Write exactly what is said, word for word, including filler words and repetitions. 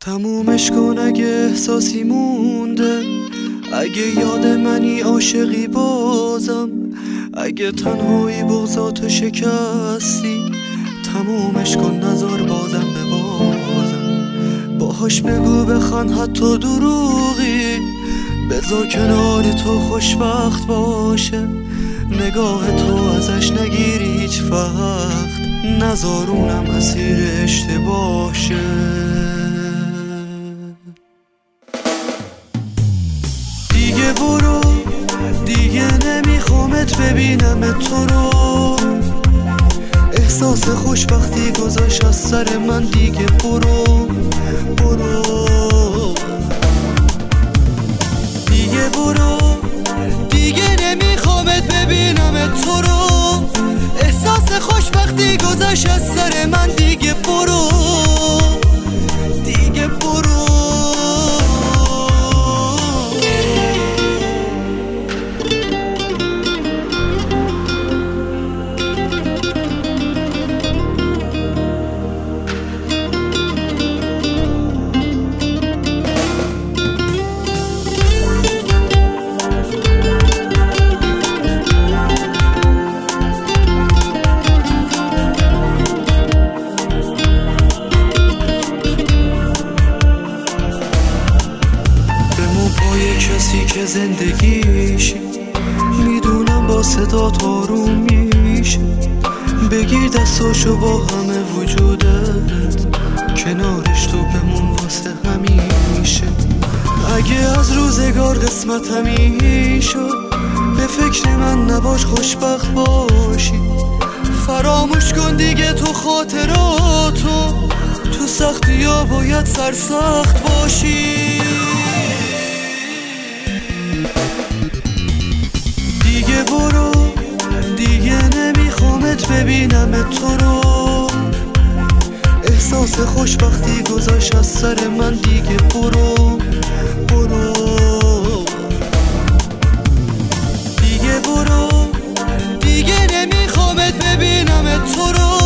تمومش کن اگه احساسی مونده، اگه یاد منی عاشقی بازم، اگه تنهایی بغضاتو شکستی تمومش کن نذار بازم به بازم. باهاش بگو بخوان حتی دروغی، بذار کنار تو خوشبخت باشه، نگاه تو ازش نگیری هیچ وقت، نذار اونم اسیر اشتباهشه. دیگه برو، دیگه نمیخوامت ببینم تو رو، احساس خوشبختی گذاشت از سر من. دیگه برو برو، دیگه برو، دیگه نمیخوامت ببینم تو رو، احساس خوشبختی گذاشت از سر من. دیگه برو دیگه برو. کسی که زندگیش میدونم با صدا آروم میشه، بگیر دستاشو با همه وجودت، کنارش تو بمون واسه همیشه. اگه از روزگار قسمت همین شد، به فکر من نباش خوشبخت باشی، فراموش کن دیگه تو خاطراتو، تو سختی ها باید سرسخت باشی. دیگه برو، دیگه نمیخوامت ببینم تو رو، احساس خوشبختی گذاشت از سر من. دیگه برو برو، دیگه برو، دیگه نمیخوامت ببینم تو رو،